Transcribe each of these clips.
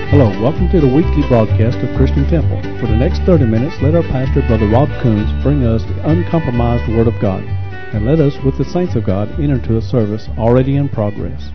Hello, welcome to the weekly broadcast of Christian Temple. For the next 30 minutes, let our pastor, Brother Rob Coons, bring us the uncompromised Word of God. And let us, with the saints of God, enter into a service already in progress.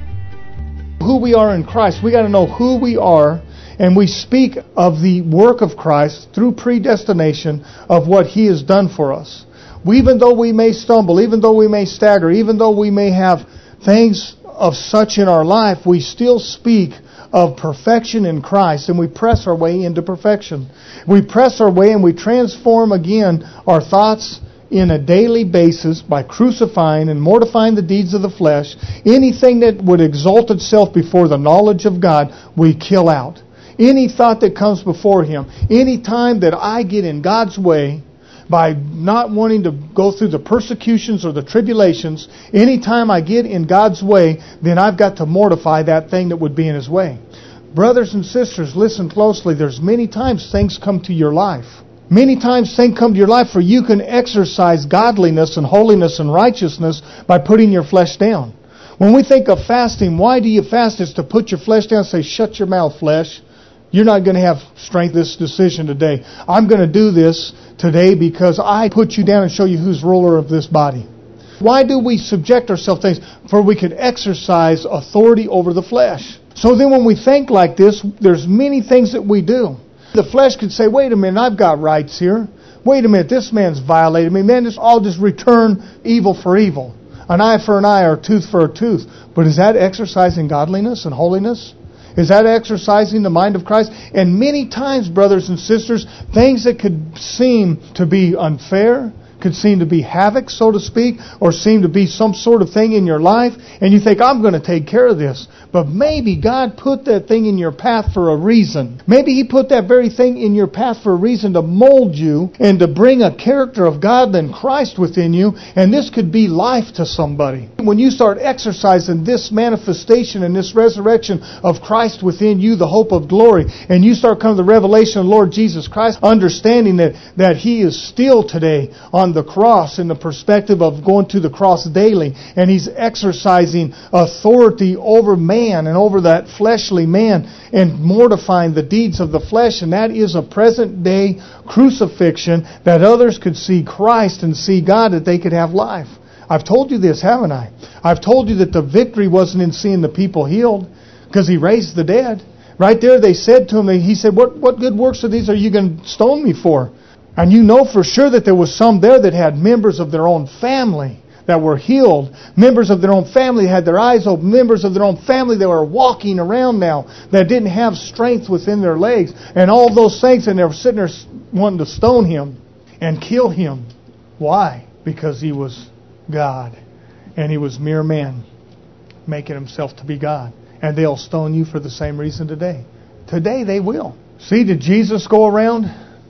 Who we are in Christ, we got to know who we are, and we speak of the work of Christ through predestination of what He has done for us. Even though we may stumble, even though we may stagger, even though we may have things of such in our life, we still speak of perfection in Christ, and we press our way into perfection. We press our way and we transform again our thoughts in a daily basis by crucifying and mortifying the deeds of the flesh. Anything that would exalt itself before the knowledge of God, we kill out. Any thought that comes before Him, any time that I get in God's way, by not wanting to go through the persecutions or the tribulations, anytime I get in God's way, then I've got to mortify that thing that would be in His way. Brothers and sisters, listen closely. There's many times things come to your life. Many times things come to your life where you can exercise godliness and holiness and righteousness by putting your flesh down. When we think of fasting, why do you fast? It's to put your flesh down and say, shut your mouth, flesh. You're not going to have strength this decision today. I'm going to do this today because I put you down and show you who's ruler of this body. Why do we subject ourselves to things? For we could exercise authority over the flesh. So then when we think like this, there's many things that we do. The flesh could say, wait a minute, I've got rights here. Wait a minute, this man's violated me. Man, I'll just return evil for evil. An eye for an eye or a tooth for a tooth. But is that exercising godliness and holiness? Is that exercising the mind of Christ? And many times, brothers and sisters, things that could seem to be unfair, could seem to be havoc, so to speak, or seem to be some sort of thing in your life, and you think, I'm going to take care of this. But maybe God put that thing in your path for a reason. Maybe He put that very thing in your path for a reason to mold you and to bring a character of God and Christ within you, and this could be life to somebody. When you start exercising this manifestation and this resurrection of Christ within you, the hope of glory, and you start coming to the revelation of the Lord Jesus Christ, understanding that He is still today on the cross in the perspective of going to the cross daily, and He's exercising authority over man and over that fleshly man and mortifying the deeds of the flesh, and that is a present day crucifixion that others could see Christ and see God, that they could have life. I've told you this, haven't I? I've told you that the victory wasn't in seeing the people healed, because He raised the dead. Right there they said to Him, He said, what good works of these are you going to stone me for? And you know for sure that there was some there that had members of their own family that were healed. Members of their own family had their eyes open. Members of their own family that were walking around now that didn't have strength within their legs. And all those things, and they were sitting there wanting to stone Him and kill Him. Why? Because He was God. And He was mere man, making Himself to be God. And they'll stone you for the same reason today. Today they will. See, did Jesus go around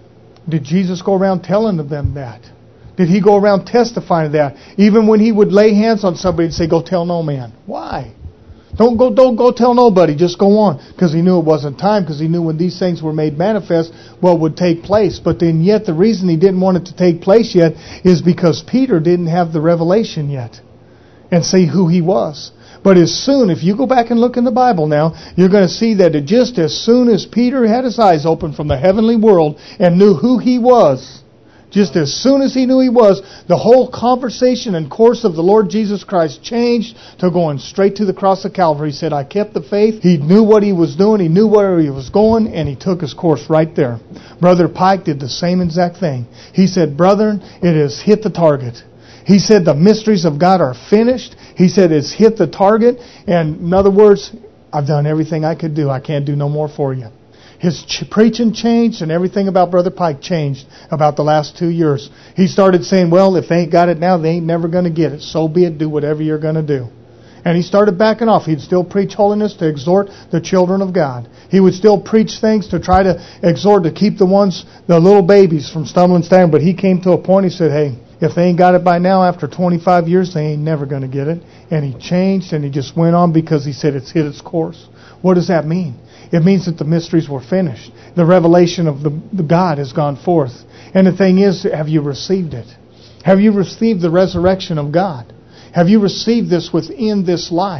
telling them that? Did He go around testifying to that? Even when He would lay hands on somebody and say, go tell no man. Why? Don't go tell nobody. Just go on. Because He knew it wasn't time. Because He knew when these things were made manifest, what would take place. But then yet the reason He didn't want it to take place yet is because Peter didn't have the revelation yet and see who he was. But as soon, if you go back and look in the Bible now, you're going to see that just as soon as Peter had his eyes open from the heavenly world and knew who he was, just as soon as he knew he was, the whole conversation and course of the Lord Jesus Christ changed to going straight to the cross of Calvary. He said, I kept the faith. He knew what he was doing. He knew where he was going, and he took his course right there. Brother Pike did the same exact thing. He said, brethren, it has hit the target. He said the mysteries of God are finished. He said it's hit the target. And in other words, I've done everything I could do. I can't do no more for you. His preaching changed, and everything about Brother Pike changed about the last 2 years. He started saying, well, if they ain't got it now, they ain't never going to get it. So be it. Do whatever you're going to do. And he started backing off. He'd still preach holiness to exhort the children of God. He would still preach things to try to exhort, to keep the little babies from stumbling and staggering. But he came to a point, he said, hey, if they ain't got it by now, after 25 years, they ain't never going to get it. And he changed, and he just went on because he said it's hit its course. What does that mean? It means that the mysteries were finished. The revelation of the God has gone forth. And the thing is, have you received it? Have you received the resurrection of God? Have you received this within this life?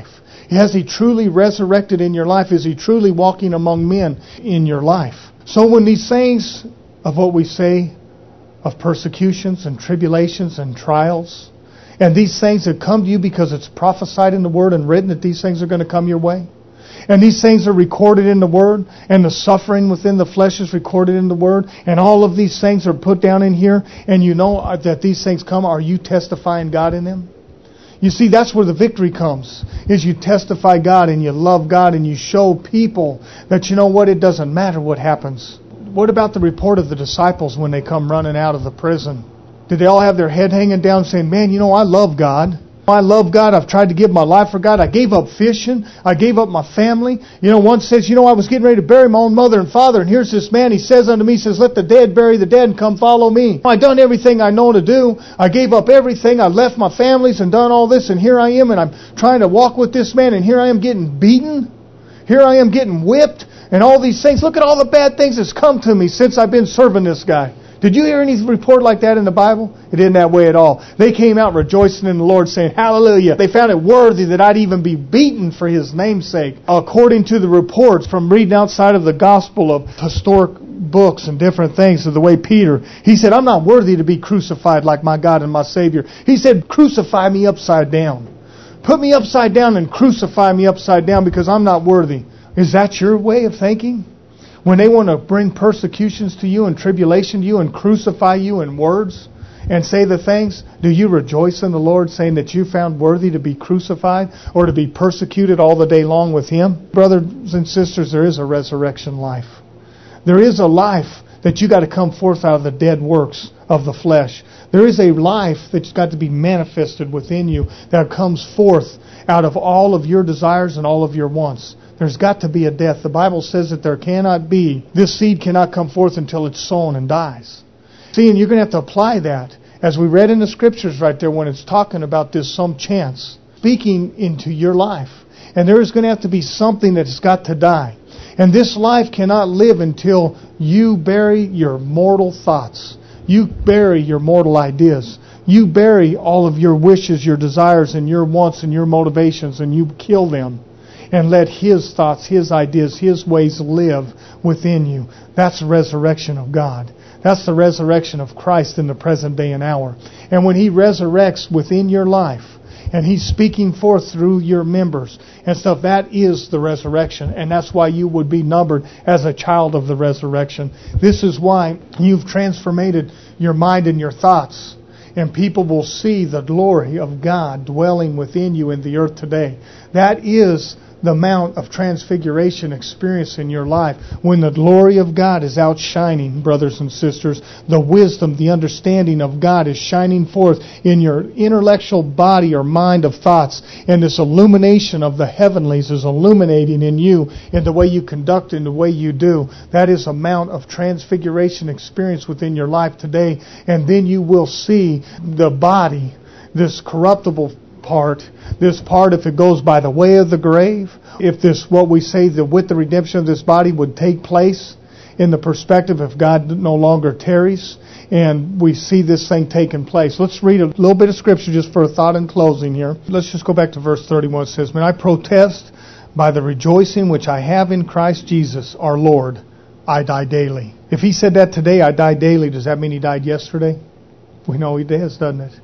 Has He truly resurrected in your life? Is He truly walking among men in your life? So when these things of what we say, of persecutions and tribulations and trials, and these things that come to you because it's prophesied in the Word and written that these things are going to come your way, and these things are recorded in the Word, and the suffering within the flesh is recorded in the Word, and all of these things are put down in here, and you know that these things come, are you testifying God in them? You see, that's where the victory comes, is you testify God and you love God and you show people that, you know what, it doesn't matter what happens. What about the report of the disciples when they come running out of the prison? Did they all have their head hanging down saying, man, you know, I love God. I love God. I've tried to give my life for God. I gave up fishing. I gave up my family. You know, one says, you know, I was getting ready to bury my own mother and father. And here's this man. He says unto me, he says, let the dead bury the dead and come follow me. I've done everything I know to do. I gave up everything. I left my families and done all this. And here I am. And I'm trying to walk with this man. And here I am getting beaten. Here I am getting whipped. And all these things. Look at all the bad things that's come to me since I've been serving this guy. Did you hear any report like that in the Bible? It isn't that way at all. They came out rejoicing in the Lord, saying, hallelujah. They found it worthy that I'd even be beaten for His name's sake. According to the reports from reading outside of the gospel of historic books and different things, of the way Peter, he said, I'm not worthy to be crucified like my God and my Savior. He said, crucify me upside down. Put me upside down and crucify me upside down because I'm not worthy. Is that your way of thinking? When they want to bring persecutions to you and tribulation to you and crucify you in words and say the things, do you rejoice in the Lord saying that you found worthy to be crucified or to be persecuted all the day long with Him? Brothers and sisters, there is a resurrection life. There is a life that you got to come forth out of the dead works of the flesh. There is a life that's got to be manifested within you that comes forth out of all of your desires and all of your wants. There's got to be a death. The Bible says that there cannot be, this seed cannot come forth until it's sown and dies. See, and you're going to have to apply that. As we read in the Scriptures right there when it's talking about this some chance, speaking into your life. And there is going to have to be something that's got to die. And this life cannot live until you bury your mortal thoughts. You bury your mortal ideas. You bury all of your wishes, your desires, and your wants and your motivations, and you kill them. And let His thoughts, His ideas, His ways live within you. That's the resurrection of God. That's the resurrection of Christ in the present day and hour. And when He resurrects within your life, and He's speaking forth through your members and stuff, that is the resurrection. And that's why you would be numbered as a child of the resurrection. This is why you've transformed your mind and your thoughts. And people will see the glory of God dwelling within you in the earth today. That is the amount of transfiguration experience in your life when the glory of God is outshining, brothers and sisters. The wisdom, the understanding of God is shining forth in your intellectual body or mind of thoughts, and this illumination of the heavenlies is illuminating in you in the way you conduct and the way you do. That is amount of transfiguration experience within your life today, and then you will see the body, this corruptible part, this part, if it goes by the way of the grave, if this, what we say, with the redemption of this body would take place in the perspective if God no longer tarries, and we see this thing taking place. Let's read a little bit of Scripture just for a thought in closing here. Let's just go back to verse 31. It says, "When I protest by the rejoicing which I have in Christ Jesus our Lord, I die daily." If He said that today, I die daily, does that mean He died yesterday? We know He does, doesn't it?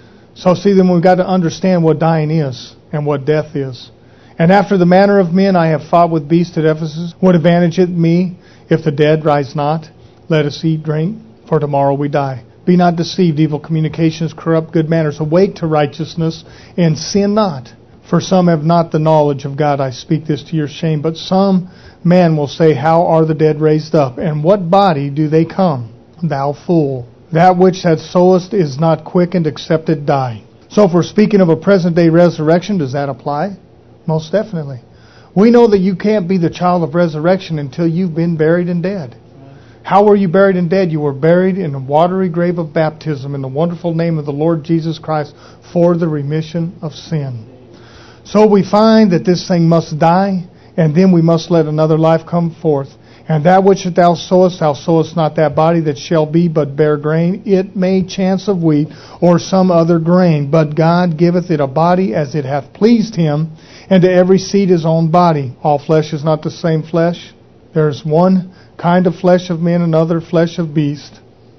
So see, then we've got to understand what dying is and what death is. "And after the manner of men I have fought with beasts at Ephesus. What advantage it me if the dead rise not? Let us eat, drink, for tomorrow we die. Be not deceived, evil communications corrupt good manners. Awake to righteousness, and sin not. For some have not the knowledge of God. I speak this to your shame. But some man will say, How are the dead raised up? And what body do they come? Thou fool! That which thou sowest is not quickened except it die." So if we're speaking of a present day resurrection, does that apply? Most definitely. We know that you can't be the child of resurrection until you've been buried and dead. How were you buried and dead? You were buried in a watery grave of baptism in the wonderful name of the Lord Jesus Christ for the remission of sin. So we find that this thing must die, and then we must let another life come forth. And that which thou sowest not that body that shall be, but bear grain. It may chance of wheat, or some other grain. But God giveth it a body as it hath pleased him, and to every seed his own body. All flesh is not the same flesh. There is one kind of flesh of men, another flesh of beasts.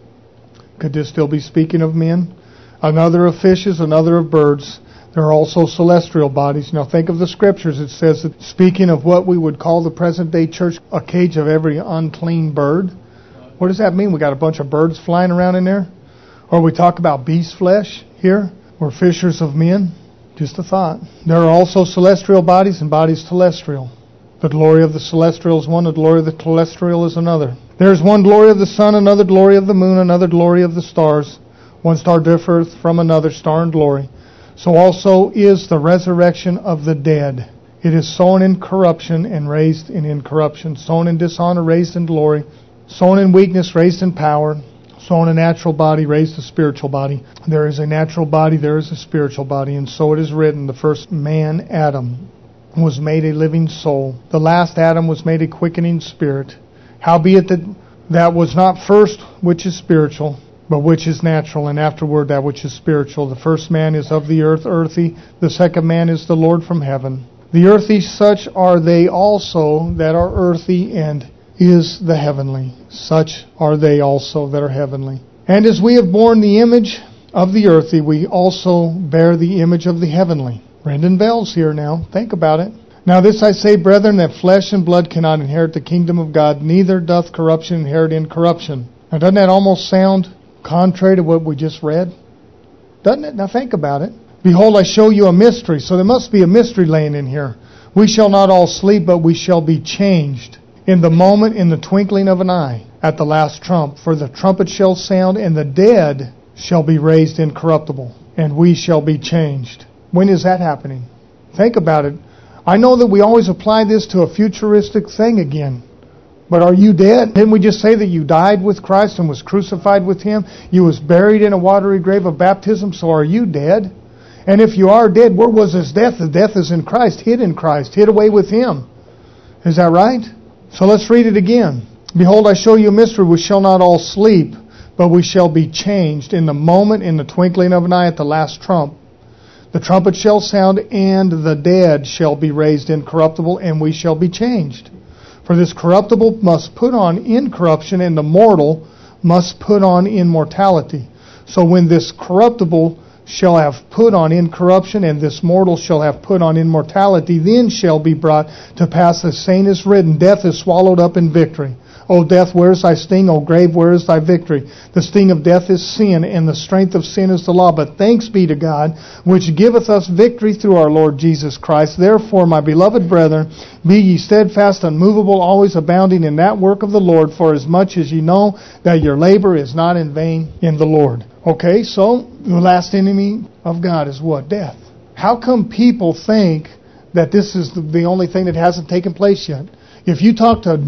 Could this still be speaking of men? Another of fishes, another of birds. There are also celestial bodies. Now think of the scriptures. It says that, speaking of what we would call the present day church, a cage of every unclean bird. What does that mean? We got a bunch of birds flying around in there? Or we talk about beast flesh here? Or fishers of men? Just a thought. There are also celestial bodies and bodies telestial. The glory of the celestial is one, the glory of the telestial is another. There is one glory of the sun, another glory of the moon, another glory of the stars. One star differeth from another star in glory. So also is the resurrection of the dead. It is sown in corruption and raised in incorruption. Sown in dishonor, raised in glory. Sown in weakness, raised in power. Sown a natural body, raised a spiritual body. There is a natural body, there is a spiritual body. And so it is written, the first man, Adam, was made a living soul. The last Adam was made a quickening spirit. Howbeit that was not first which is spiritual, but which is natural, and afterward that which is spiritual. The first man is of the earth, earthy. The second man is the Lord from heaven. The earthy, such are they also that are earthy, and is the heavenly. Such are they also that are heavenly. And as we have borne the image of the earthy, we also bear the image of the heavenly. Brendan Bell's here now. Think about it. Now this I say, brethren, that flesh and blood cannot inherit the kingdom of God, neither doth corruption inherit incorruption. Now doesn't that almost sound contrary to what we just read? Doesn't it? Now think about it. Behold, I show you a mystery. So there must be a mystery laying in here. We shall not all sleep, but we shall be changed in the moment, in the twinkling of an eye, at the last trump. For the trumpet shall sound, and the dead shall be raised incorruptible, and we shall be changed. When is that happening? Think about it. I know that we always apply this to a futuristic thing again. But are you dead? Didn't we just say that you died with Christ and was crucified with Him? You was buried in a watery grave of baptism, so are you dead? And if you are dead, where was His death? The death is in Christ, hid away with Him. Is that right? So let's read it again. Behold, I show you a mystery. We shall not all sleep, but we shall be changed in the moment, in the twinkling of an eye, at the last trump. The trumpet shall sound, and the dead shall be raised incorruptible, and we shall be changed. For this corruptible must put on incorruption, and the mortal must put on immortality. So when this corruptible shall have put on incorruption, and this mortal shall have put on immortality, then shall be brought to pass the saying is written, death is swallowed up in victory. O death, where is thy sting? O grave, where is thy victory? The sting of death is sin, and the strength of sin is the law. But thanks be to God, which giveth us victory through our Lord Jesus Christ. Therefore, my beloved brethren, be ye steadfast, unmovable, always abounding in that work of the Lord, for as much as ye know that your labor is not in vain in the Lord. Okay, so the last enemy of God is what? Death. How come people think that this is the only thing that hasn't taken place yet? If you talk to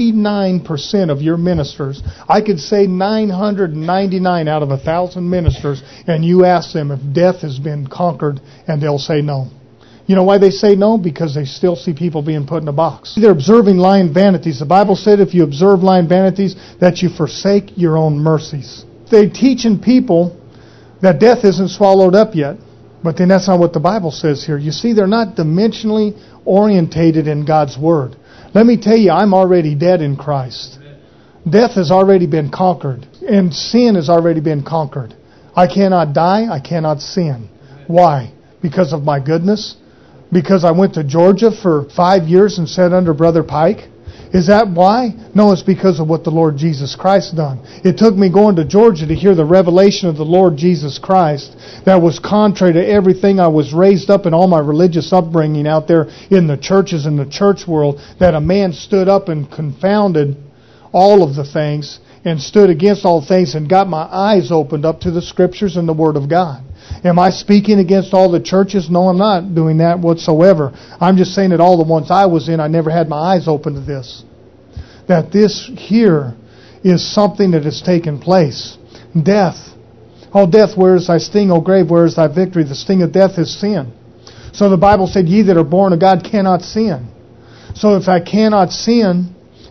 99% of your ministers, I could say 999 out of 1,000 ministers, and you ask them if death has been conquered, and they'll say no. You know why they say no? Because they still see people being put in a box. They're observing lying vanities. The Bible said if you observe lying vanities, that you forsake your own mercies. They're teaching people that death isn't swallowed up yet. But then that's not what the Bible says here. You see, they're not dimensionally orientated in God's Word. Let me tell you, I'm already dead in Christ. Death has already been conquered, and sin has already been conquered. I cannot die, I cannot sin. Why? Because of my goodness? Because I went to Georgia for 5 years and sat under Brother Pike? Is that why? No, it's because of what the Lord Jesus Christ done. It took me going to Georgia to hear the revelation of the Lord Jesus Christ that was contrary to everything I was raised up in all my religious upbringing out there in the churches and the church world, that a man stood up and confounded all of the things and stood against all things and got my eyes opened up to the Scriptures and the Word of God. Am I speaking against all the churches? No, I'm not doing that whatsoever. I'm just saying that all the ones I was in, I never had my eyes open to this. That this here is something that has taken place. Death. Oh, death, where is thy sting? O grave, where is thy victory? The sting of death is sin. So the Bible said, ye that are born of God cannot sin. So if I cannot sin,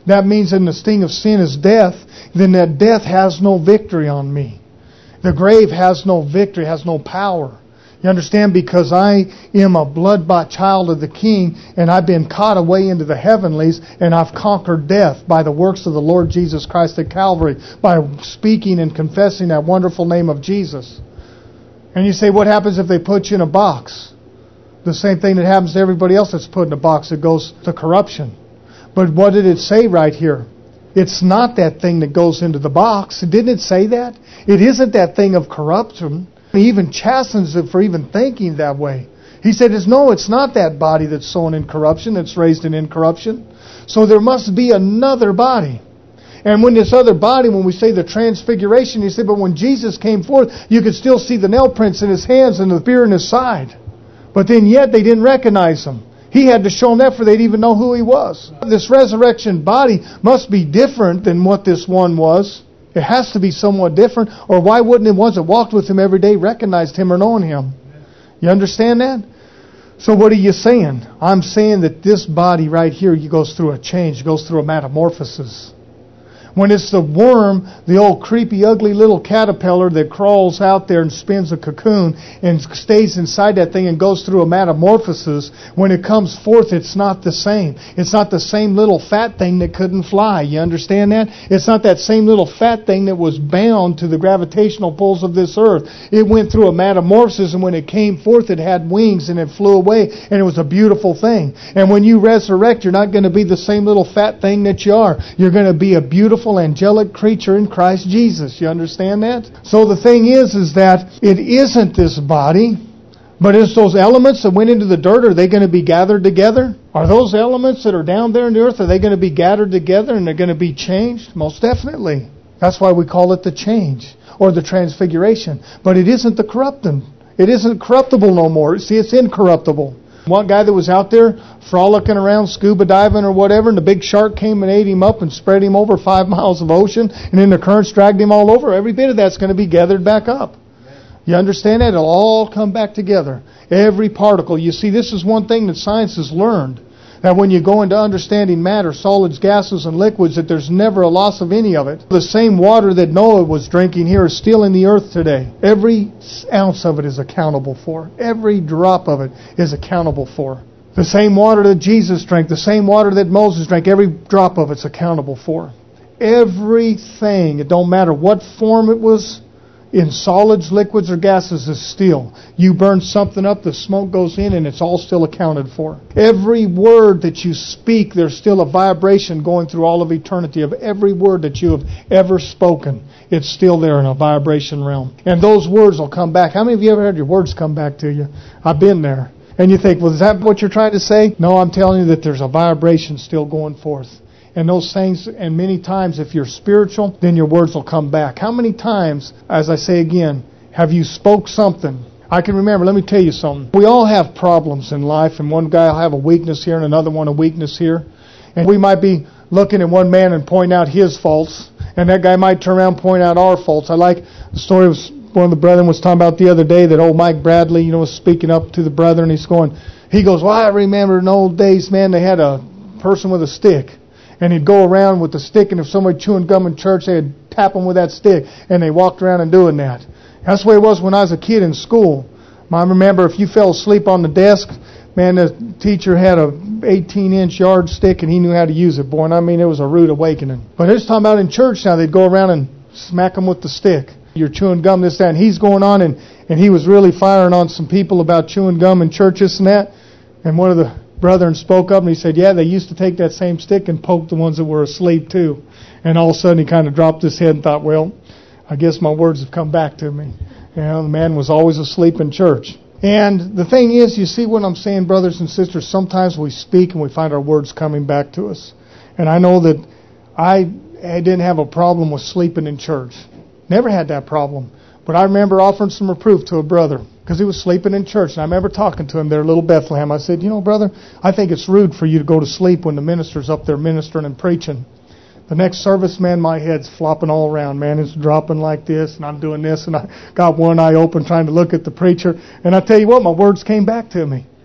that means that the sting of sin is death, then that death has no victory on me. The grave has no victory, has no power. You understand? Because I am a blood-bought child of the King, and I've been caught away into the heavenlies, and I've conquered death by the works of the Lord Jesus Christ at Calvary, by speaking and confessing that wonderful name of Jesus. And you say, what happens if they put you in a box? The same thing that happens to everybody else that's put in a box. It goes to corruption. But what did it say right here? It's not that thing that goes into the box. Didn't it say that? It isn't that thing of corruption. He even chastens it for even thinking that way. He said, it's not that body that's sown in corruption, that's raised in incorruption. So there must be another body. And when this other body, when we say the transfiguration, you say, but when Jesus came forth, you could still see the nail prints in His hands and the spear in His side. But then yet they didn't recognize Him. He had to show them that for they'd even know who He was. This resurrection body must be different than what this one was. It has to be somewhat different, or why wouldn't the ones that walked with Him every day recognized Him or known Him? You understand that? So what are you saying? I'm saying that this body right here goes through a change, goes through a metamorphosis. When it's the worm, the old creepy, ugly little caterpillar that crawls out there and spins a cocoon and stays inside that thing and goes through a metamorphosis, when it comes forth, it's not the same. It's not the same little fat thing that couldn't fly. You understand that? It's not that same little fat thing that was bound to the gravitational pulls of this earth. It went through a metamorphosis, and when it came forth, it had wings and it flew away, and it was a beautiful thing. And when you resurrect, you're not going to be the same little fat thing that you are. You're going to be a beautiful angelic creature in Christ Jesus. You understand that? So the thing is that it isn't this body, but it's those elements that went into the dirt. Are they going to be gathered together? Are those elements that are down there in the earth, are they going to be gathered together and they're going to be changed? Most definitely. That's why we call it the change or the transfiguration. But it isn't the corrupting. It isn't corruptible no more. See, it's incorruptible. One guy that was out there frolicking around, scuba diving or whatever, and the big shark came and ate him up and spread him over 5 miles of ocean, and then the currents dragged him all over. Every bit of that's going to be gathered back up. You understand that? It'll all come back together. Every particle. You see, this is one thing that science has learned. That when you go into understanding matter, solids, gases, and liquids, that there's never a loss of any of it. The same water that Noah was drinking here is still in the earth today. Every ounce of it is accountable for. Every drop of it is accountable for. The same water that Jesus drank, the same water that Moses drank, every drop of it's accountable for. Everything, it don't matter what form it was, in solids, liquids, or gases, is still. You burn something up, the smoke goes in, and it's all still accounted for. Every word that you speak, there's still a vibration going through all of eternity of every word that you have ever spoken. It's still there in a vibration realm. And those words will come back. How many of you ever had your words come back to you? I've been there. And you think, well, is that what you're trying to say? No, I'm telling you that there's a vibration still going forth. And those things, and many times if you're spiritual, then your words will come back. How many times, as I say again, have you spoke something? I can remember, let me tell you something. We all have problems in life, and one guy will have a weakness here and another one a weakness here. And we might be looking at one man and pointing out his faults, and that guy might turn around and point out our faults. I like the story of one of the brethren was talking about the other day that old Mike Bradley, was speaking up to the brethren. He goes, well, I remember in old days, man, they had a person with a stick. And he'd go around with the stick, and if somebody chewing gum in church, they'd tap him with that stick. And they walked around and doing that. That's the way it was when I was a kid in school. I remember if you fell asleep on the desk, man, the teacher had a 18-inch yardstick, and he knew how to use it, boy. And I mean, it was a rude awakening. But they're just talking about in church now, they'd go around and smack them with the stick. You're chewing gum, this, that. And he's going on, and he was really firing on some people about chewing gum in church, this and that. And one of the brethren spoke up and he said, yeah, they used to take that same stick and poke the ones that were asleep too. And all of a sudden he kind of dropped his head and thought, well, I guess my words have come back to me. The man was always asleep in church. And the thing is, you see what I'm saying, brothers and sisters, sometimes we speak and we find our words coming back to us. And I know that I didn't have a problem with sleeping in church. Never had that problem. But I remember offering some reproof to a brother because he was sleeping in church. And I remember talking to him there at Little Bethlehem. I said, brother, I think it's rude for you to go to sleep when the minister's up there ministering and preaching. The next service, man, my head's flopping all around, man. It's dropping like this, and I'm doing this, and I got one eye open trying to look at the preacher. And I tell you what, my words came back to me.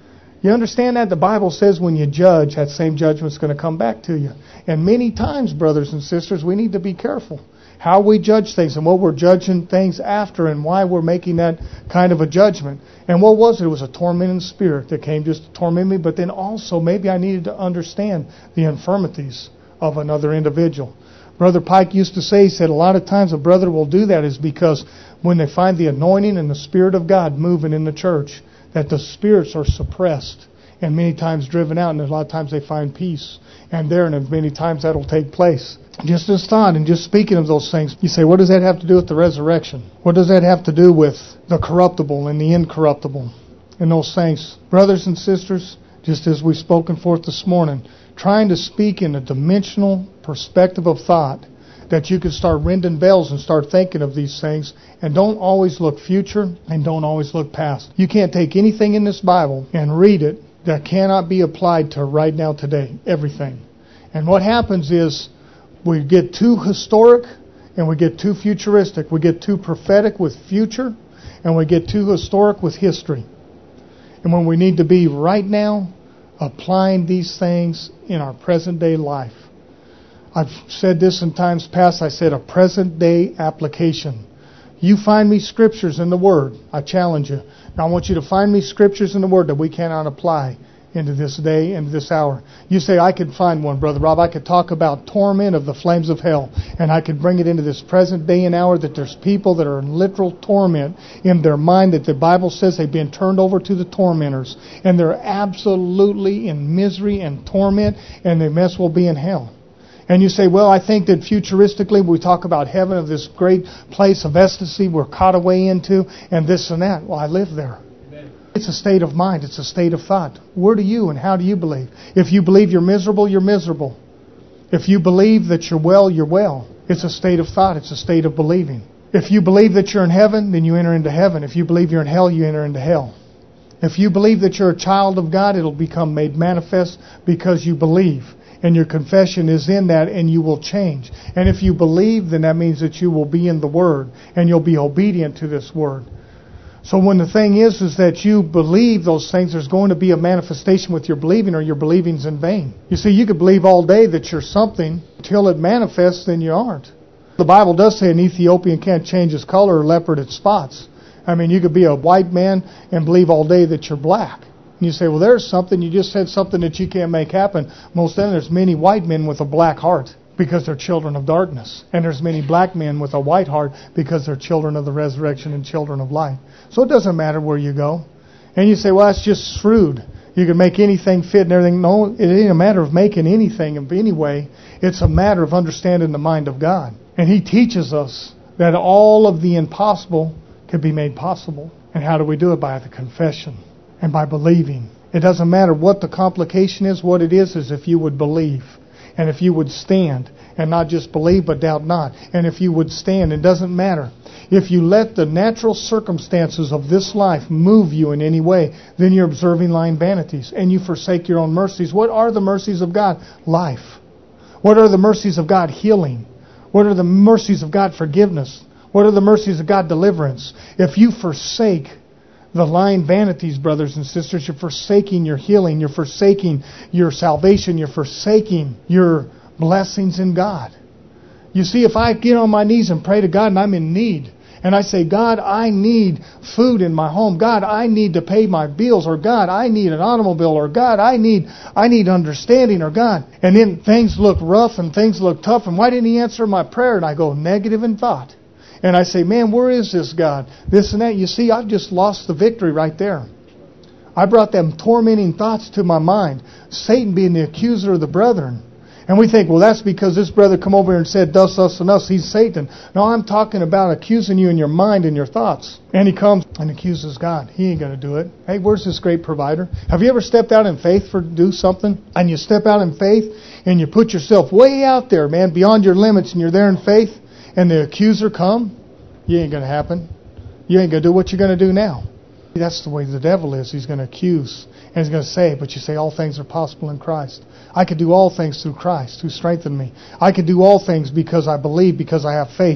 You understand that? The Bible says when you judge, that same judgment's going to come back to you. And many times, brothers and sisters, we need to be careful how we judge things and what we're judging things after and why we're making that kind of a judgment. And what was it? It was a tormenting spirit that came just to torment me, but then also maybe I needed to understand the infirmities of another individual. Brother Pike used to say, he said, a lot of times a brother will do that is because when they find the anointing and the Spirit of God moving in the church, that the spirits are suppressed and many times driven out, and a lot of times they find peace. And many times that'll take place. Just this thought and just speaking of those things, you say, what does that have to do with the resurrection? What does that have to do with the corruptible and the incorruptible and those things? Brothers and sisters, just as we've spoken forth this morning, trying to speak in a dimensional perspective of thought that you can start ringing bells and start thinking of these things, and don't always look future and don't always look past. You can't take anything in this Bible and read it that cannot be applied to right now today. Everything. And what happens is we get too historic and we get too futuristic. We get too prophetic with future and we get too historic with history. And when we need to be right now applying these things in our present day life. I've said this in times past. I said a present day application. You find me scriptures in the Word. I challenge you. Now I want you to find me scriptures in the Word that we cannot apply into this day, into this hour. You say, I could find one, Brother Rob. I could talk about torment of the flames of hell. And I could bring it into this present day and hour that there's people that are in literal torment in their mind, that the Bible says they've been turned over to the tormentors. And they're absolutely in misery and torment, and their mess will be in hell. And you say, well, I think that futuristically we talk about heaven, of this great place of ecstasy we're caught away into, and this and that. Well, I live there. Amen. It's a state of mind. It's a state of thought. Where do you and how do you believe? If you believe you're miserable, you're miserable. If you believe that you're well, you're well. It's a state of thought. It's a state of believing. If you believe that you're in heaven, then you enter into heaven. If you believe you're in hell, you enter into hell. If you believe that you're a child of God, it'll become made manifest because you believe. And your confession is in that, and you will change. And if you believe, then that means that you will be in the Word, and you'll be obedient to this Word. So when the thing is that you believe those things, there's going to be a manifestation with your believing, or your believing's in vain. You see, you could believe all day that you're something, until it manifests, then you aren't. The Bible does say an Ethiopian can't change his color, or a leopard its spots. I mean, you could be a white man and believe all day that you're black. And you say, well, there's something. You just said something that you can't make happen. Most of the time, there's many white men with a black heart because they're children of darkness. And there's many black men with a white heart because they're children of the resurrection and children of light. So it doesn't matter where you go. And you say, well, that's just shrewd. You can make anything fit and everything. No, it ain't a matter of making anything in any way. It's a matter of understanding the mind of God. And He teaches us that all of the impossible can be made possible. And how do we do it? By the confession. And by believing. It doesn't matter what the complication is. What it is if you would believe. And if you would stand. And not just believe, but doubt not. And if you would stand, it doesn't matter. If you let the natural circumstances of this life move you in any way, then you're observing lying vanities. And you forsake your own mercies. What are the mercies of God? Life. What are the mercies of God? Healing. What are the mercies of God? Forgiveness. What are the mercies of God? Deliverance. If you forsake the lying vanities, brothers and sisters, you're forsaking your healing, you're forsaking your salvation, you're forsaking your blessings in God. You see, if I get on my knees and pray to God and I'm in need, and I say, God, I need food in my home. God, I need to pay my bills. Or God, I need an automobile. Or God, I need understanding. Or God. And then things look rough and things look tough. And why didn't He answer my prayer? And I go negative in thought. And I say, man, where is this God? This and that. You see, I've just lost the victory right there. I brought them tormenting thoughts to my mind. Satan being the accuser of the brethren. And we think, well, that's because this brother come over here and said, thus, us, and us. He's Satan. No, I'm talking about accusing you in your mind and your thoughts. And he comes and accuses God. He ain't going to do it. Hey, where's this great provider? Have you ever stepped out in faith to do something? And you step out in faith and you put yourself way out there, man, beyond your limits, and you're there in faith. And the accuser come, you ain't going to happen. You ain't going to do what you're going to do now. That's the way the devil is. He's going to accuse. And he's going to say, but you say all things are possible in Christ. I can do all things through Christ who strengthened me. I can do all things because I believe, because I have faith.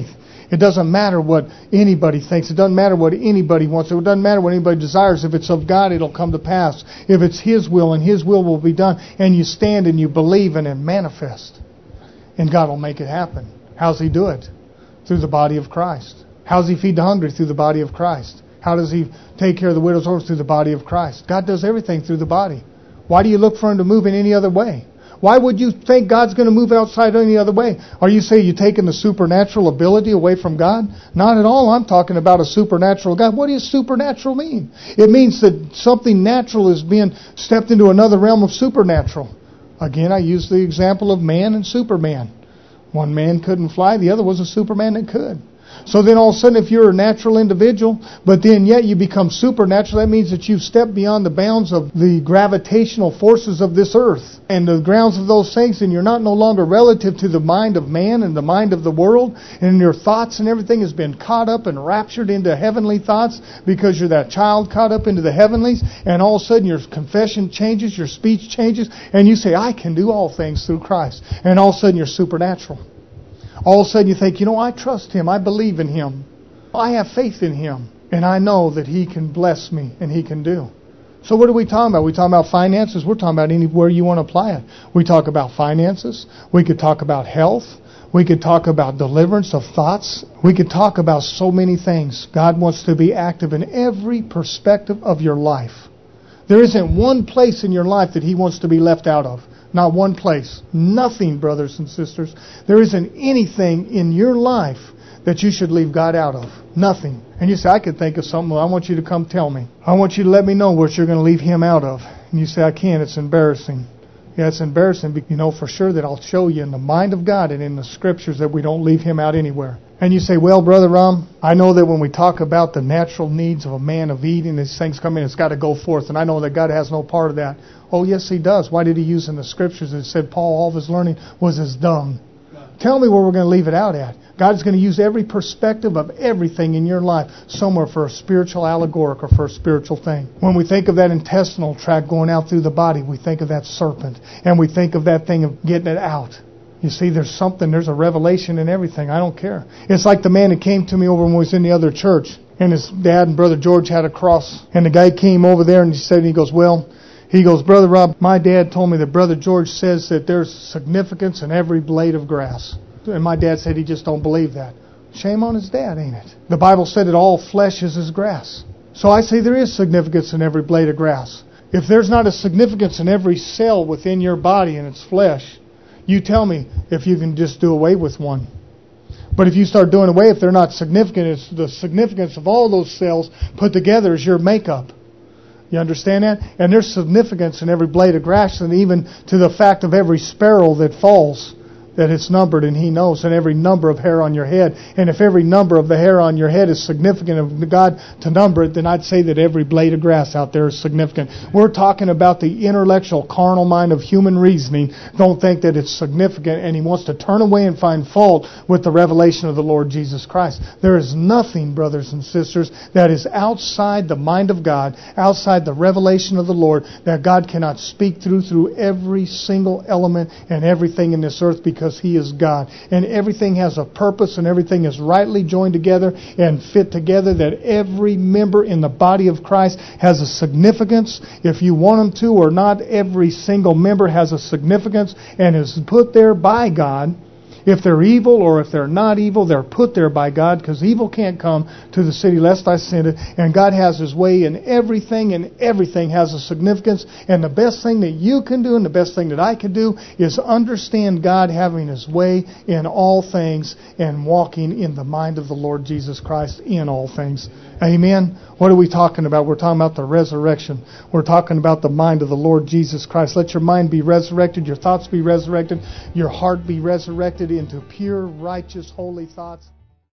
It doesn't matter what anybody thinks. It doesn't matter what anybody wants. It doesn't matter what anybody desires. If it's of God, it'll come to pass. If it's His will, and His will be done, and you stand and you believe and it manifest, and God will make it happen. How's He do it? Through the body of Christ. How does He feed the hungry? Through the body of Christ. How does He take care of the widow's orphans? Through the body of Christ. God does everything through the body. Why do you look for Him to move in any other way? Why would you think God's going to move outside any other way? Are you saying you're taking the supernatural ability away from God? Not at all. I'm talking about a supernatural God. What does supernatural mean? It means that something natural is being stepped into another realm of supernatural. Again, I use the example of man and Superman. One man couldn't fly, the other was a Superman that could. So then all of a sudden, if you're a natural individual, but then yet you become supernatural, that means that you've stepped beyond the bounds of the gravitational forces of this earth and the grounds of those things, and you're not no longer relative to the mind of man and the mind of the world, and your thoughts and everything has been caught up and raptured into heavenly thoughts because you're that child caught up into the heavenlies, and all of a sudden your confession changes, your speech changes, and you say, I can do all things through Christ. And all of a sudden you're supernatural. All of a sudden you think, I trust Him. I believe in Him. I have faith in Him. And I know that He can bless me and He can do. So what are we talking about? We talking about finances? We're talking about anywhere you want to apply it. We talk about finances. We could talk about health. We could talk about deliverance of thoughts. We could talk about so many things. God wants to be active in every perspective of your life. There isn't one place in your life that He wants to be left out of. Not one place. Nothing, brothers and sisters. There isn't anything in your life that you should leave God out of. Nothing. And you say, I could think of something. Well, I want you to come tell me. I want you to let me know what you're going to leave Him out of. And you say, I can't. It's embarrassing. Yeah, it's embarrassing. But you know for sure that I'll show you in the mind of God and in the Scriptures that we don't leave Him out anywhere. And you say, well, Brother Ram, I know that when we talk about the natural needs of a man of eating, these things come in, it's got to go forth. And I know that God has no part of that. Oh, yes, He does. Why did He use in the Scriptures that said Paul, all of his learning was as dung? Tell me where we're going to leave it out at. God's going to use every perspective of everything in your life somewhere for a spiritual allegoric or for a spiritual thing. When we think of that intestinal tract going out through the body, we think of that serpent. And we think of that thing of getting it out. You see, there's a revelation in everything. I don't care. It's like the man that came to me over when we was in the other church. And his dad and Brother George had a cross. And the guy came over there and he goes, Brother Rob, my dad told me that Brother George says that there's significance in every blade of grass. And my dad said he just don't believe that. Shame on his dad, ain't it? The Bible said that all flesh is as grass. So I say there is significance in every blade of grass. If there's not a significance in every cell within your body and its flesh, you tell me if you can just do away with one. But if you start doing away, if they're not significant, it's the significance of all those cells put together is your makeup. You understand that? And there's significance in every blade of grass, and even to the fact of every sparrow that falls, that it's numbered, and He knows, and every number of hair on your head. And if every number of the hair on your head is significant of God to number it, then I'd say that every blade of grass out there is significant. We're talking about the intellectual, carnal mind of human reasoning. Don't think that it's significant, and He wants to turn away and find fault with the revelation of the Lord Jesus Christ. There is nothing, brothers and sisters, that is outside the mind of God, outside the revelation of the Lord, that God cannot speak through every single element and everything in this earth, because He is God. And everything has a purpose, and everything is rightly joined together and fit together, that every member in the body of Christ has a significance. If you want them to or not, every single member has a significance and is put there by God. If they're evil or if they're not evil, they're put there by God, because evil can't come to the city lest I send it. And God has His way in everything, and everything has a significance. And the best thing that you can do and the best thing that I can do is understand God having His way in all things and walking in the mind of the Lord Jesus Christ in all things. Amen? What are we talking about? We're talking about the resurrection. We're talking about the mind of the Lord Jesus Christ. Let your mind be resurrected, your thoughts be resurrected, your heart be resurrected into pure, righteous, holy thoughts.